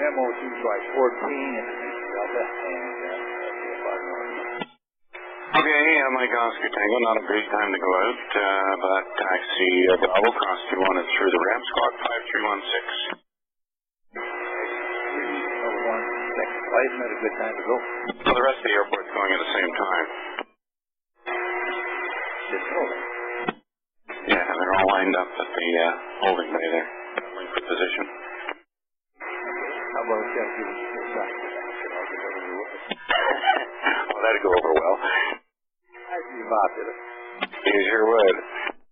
memo seems like 14 and Delta and Okay, Mike Oscar Tango, not a great time to go out, but taxi Bravo, cross 21 is through the ramp, squawk 5316. Second place, not a good time to go. So the rest of the airport's going at the same time. It's over. Yeah, they're all lined up at the holding bay there, waiting for position. How about Jeff giving you a shot? Well, that'd go over well. I'd be about it. You sure would.